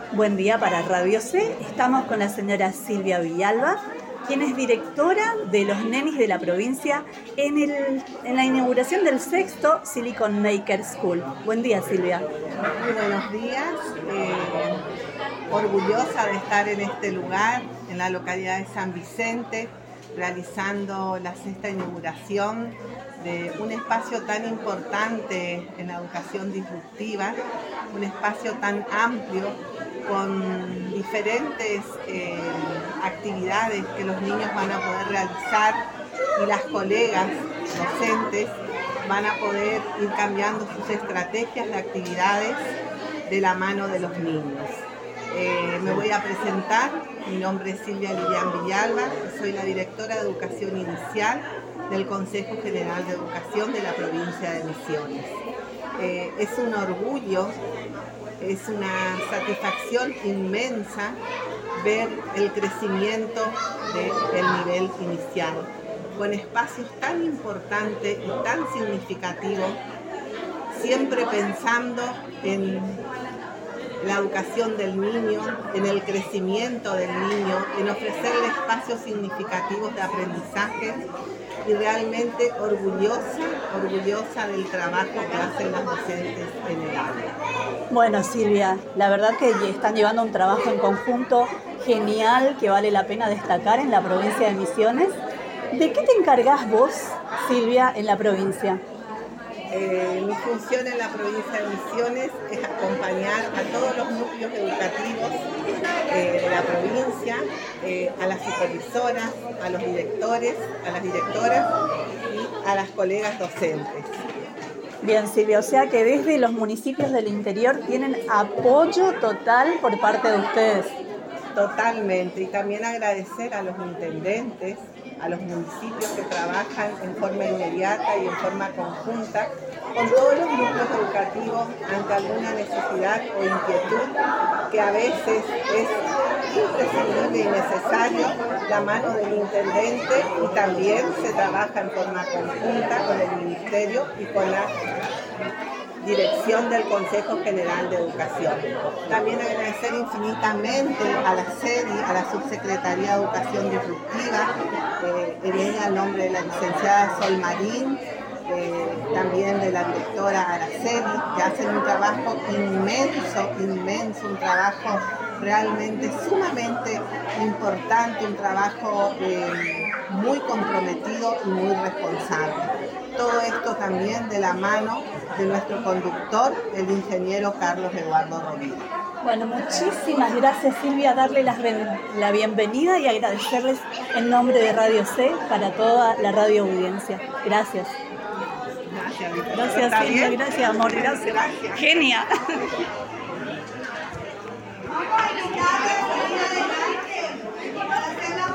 Buen día para Radio C. Estamos con la señora Silvia Villalba, quien es directora de los nenis de la provincia en la inauguración del 6º Silicon Maker School. Buen día, Silvia. Muy buenos días. Orgullosa de estar en este lugar, en la localidad de San Vicente, realizando la 6ª inauguración de un espacio tan importante en la educación disruptiva, un espacio tan amplio con diferentes actividades que los niños van a poder realizar y las colegas docentes van a poder ir cambiando sus estrategias de actividades de la mano de los niños. Me voy a presentar, mi nombre es Silvia Lilian Villalba, soy la directora de Educación Inicial del Consejo General de Educación de la provincia de Misiones. Es un orgullo, es una satisfacción inmensa ver el crecimiento del nivel inicial, con espacios tan importantes y tan significativos, siempre pensando en la educación del niño, en el crecimiento del niño, en ofrecerle espacios significativos de aprendizaje y realmente orgullosa del trabajo que hacen las docentes en el aula. Bueno, Silvia, la verdad que están llevando un trabajo en conjunto genial que vale la pena destacar en la provincia de Misiones. ¿De qué te encargás vos, Silvia, en la provincia? Mi función en la provincia de Misiones es acompañar a todos los núcleos educativos de la provincia, a las supervisoras, a los directores, a las directoras y a las colegas docentes. Bien, Silvia, o sea que desde los municipios del interior tienen apoyo total por parte de ustedes. Totalmente, y también agradecer a los intendentes, a los municipios que trabajan en forma inmediata y en forma conjunta con todos los núcleos educativos ante alguna necesidad o inquietud que a veces es imprescindible y necesario la mano del intendente, y también se trabaja en forma conjunta con el ministerio y con la dirección del Consejo General de Educación. También agradecer infinitamente a la SEDI, a la Subsecretaría de Educación Disruptiva, en el nombre de la licenciada Sol Marín, también de la directora Araceli, que hacen un trabajo inmenso, un trabajo realmente sumamente importante, un trabajo muy comprometido y muy responsable. Todo esto también de la mano de nuestro conductor, el ingeniero Carlos Eduardo Rovira. Bueno, muchísimas gracias, Silvia, darle la bienvenida y agradecerles en nombre de Radio C para toda la radio audiencia. Gracias. Gracias, Gracias, Silvia, gracias, amor, gracias. Genia.